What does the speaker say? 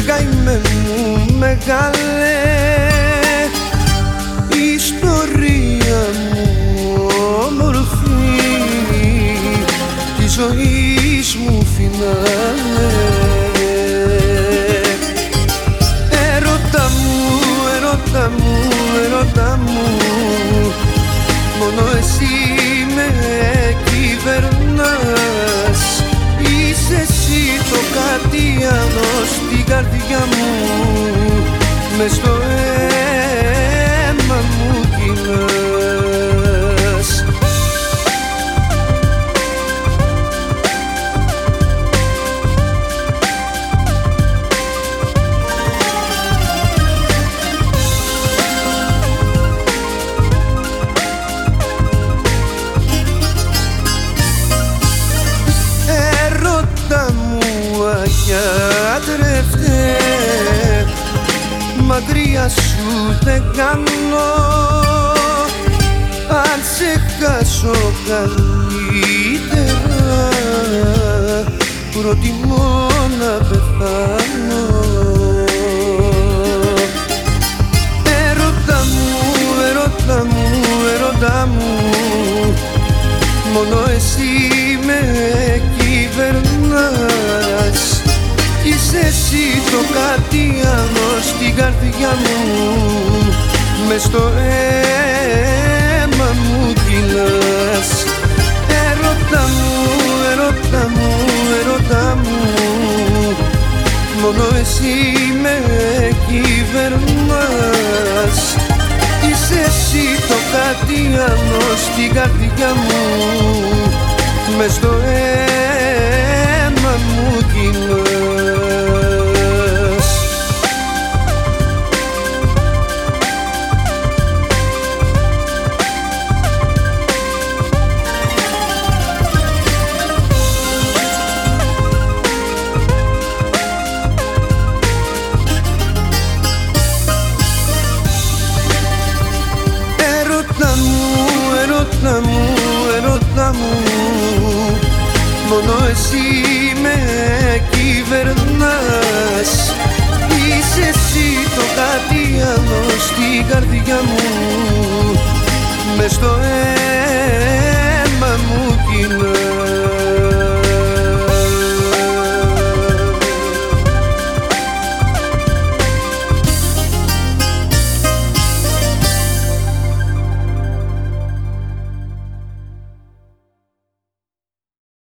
καημέ μου μεγάλε, ιστορία μου όμορφη, της ζωής μου φινάλε. Έρωτα μου, έρωτα μου, έρωτα μου, μόνο εσύ με κυβερνάς. Είσαι εσύ το κατίανο στην καρδιά μου, μες στο αίμα μου κοινάς. Γιατρεύτε, μακριά σου δεν κάνω, αν σε χάσω καλύτερα, προτιμώ να πεθάνω. Έρωτα μου, έρωτα μου, έρωτα μου, μόνο εσύ με κυβερνάς. Είσαι εσύ το κατίανο στην καρδιά μου, μες στο αίμα μου κυλάς. Έρωτα μου, έρωτα μου, έρωτα μου, μόνο εσύ με κυβερνάς. Είσαι εσύ το κατίανο στην καρδιά μου, μες στο αίμα μου κυλάς. Έρωτα μου, έρωτα μου, μόνο εσύ με κυβερνάς. Είσαι εσύ το κατίανο στην καρδιά μου, μες στο